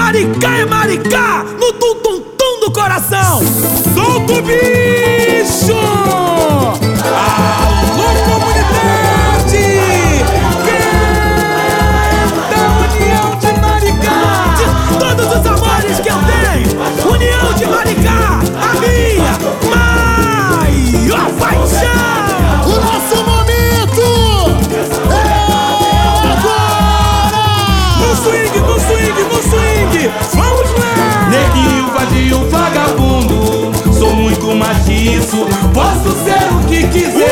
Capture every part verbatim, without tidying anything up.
Maricá é Maricá, no tum-tum-tum do coração. Solta o bicho! Alô, comunidade! Canta a união de Maricá! De todos os amores que eu tenho, união de Maricá, a minha maior paixão! O nosso momento é agora! No swing, no swing, no swing! Vamos lá! Neguinho, vadio, vagabundo, sou muito mais que isso, posso ser o que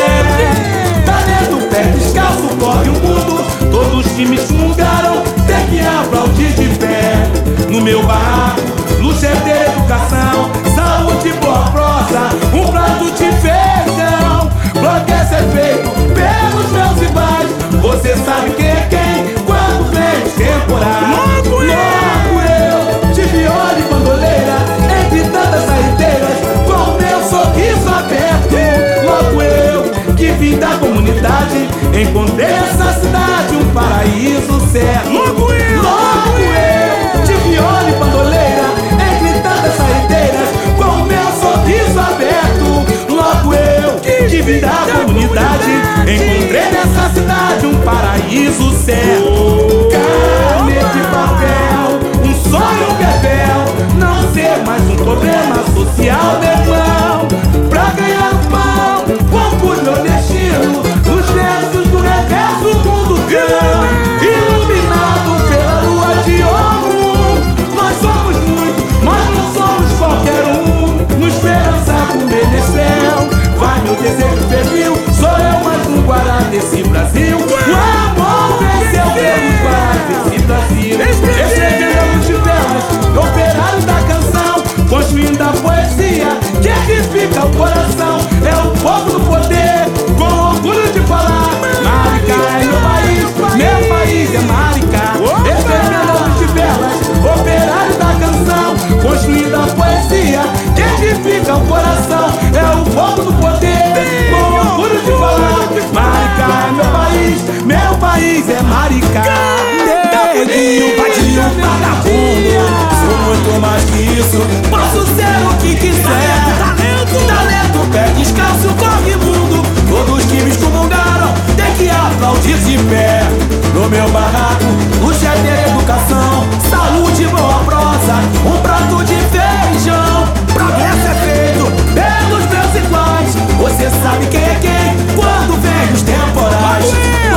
quiser. Talento, pé descalço, corre o mundo, todos os times fungaram, tem que aplaudir de pé. No meu barraco, luta é ter educação, saúde, boa prosa, um prato de feijão. Bloco é ser feito pelos meus rivais, você sabe quem é quem quando vem os temporais. Logo eu! Logo eu, de viola e bandoleira, entre tantas saideiras, com meu sorriso aberto. Logo eu, que vim da comunidade, encontrei nessa cidade um paraíso certo. Logo eu! Logo eu, de viola e bandoleira, entre tantas saideiras, com meu sorriso aberto. Logo eu, que vim da comunidade, encontrei nessa cidade um paraíso certo. Caneta e papel, um sonho, um bebel, não ser mais um problema social, meu irmão. Pra ganhar o pão, compus meu destino, nos versos do reverso, o mundo cão. Iluminado pela lua de ouro, nós somos muitos, mas não somos qualquer um. No esperança com menestrel, vai meu desejo febril, sou eu mais um guará desse Brasil. O amor venceu pelos guarás desse Brasil. Escrevendo a luz de velas, operário da canção, construindo a poesia que edifica o coração. É o povo do poder, com orgulho de falar. Maricá é meu país, meu país é Maricá. Escrevendo a luz de velas, operário da canção, construindo a poesia que edifica o coração. É o povo do poder, com orgulho de falar. Maricá é meu país, meu país é Maricá. Neguinho, vadio, vagabundo, sou muito mais que isso, posso ser o que quiser. Talento, talento, pé descalço, corre mundo, todos os times comungaram, tem que aplaudir de pé. No meu barraco, luta é ter educação, saúde, boa prosa, um prato de feijão. Progresso é feito pelos meus iguais, você sabe quem é quem quando vem os temporais.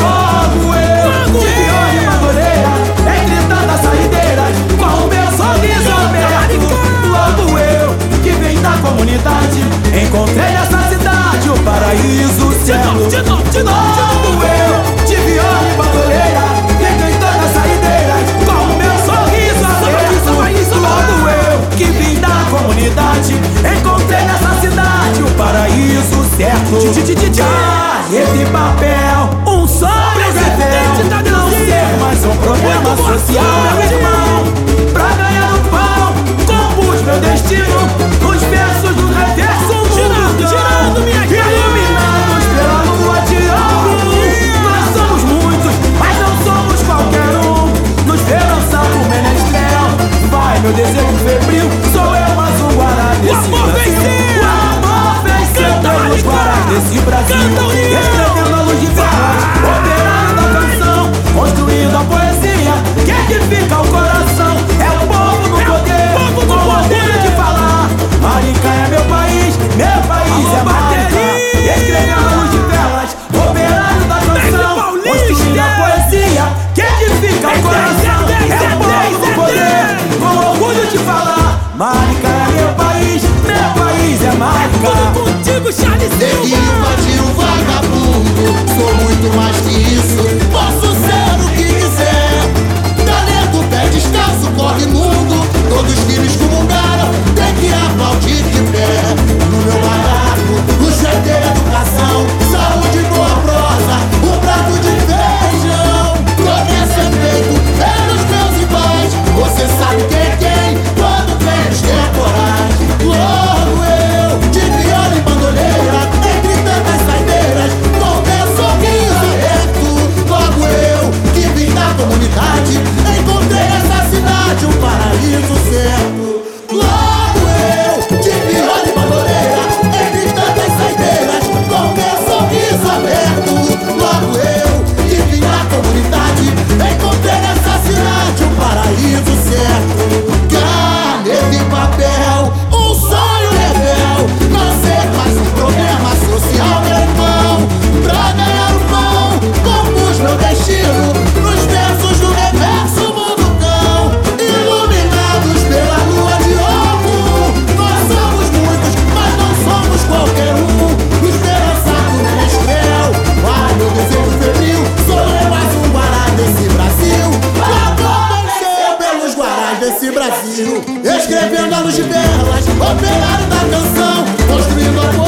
Logo eu, de viola e bandoleira, entre tantas saideiras, com o meu sorriso aberto. Logo eu, que vim da comunidade, encontrei nessa cidade o paraíso certo. Logo eu, de viola e bandoleira, entre tantas saideiras, com o meu sorriso aberto. Logo eu, que vim da comunidade, encontrei nessa cidade o paraíso certo. Caneta e papel, um sonho, bebel, não ser mais um problema social, meu irmão. Pra ganhar o pão, compus meu destino, nos versos do reverso, o mundo girando, minha cara, iluminados pela lua de ouro. Nós somos muitos, mas não somos qualquer um. Nos esperança pro menestrel, vai meu desejo febril, sou eu mais um guará desse Brasil. O amor venceu pelos guarás desse Brasil. Escrevendo a luz de velas, operário da canção, construindo a poesia que edifica o coração. É o povo do poder, com orgulho de falar. Maricá é meu país, meu país é Maricá. Escrevendo a luz de velas, operário da canção, construindo a poesia que edifica o coração. É o povo do poder, com orgulho de falar. Brasil, escrevendo a luz de velas, operário da canção, construindo a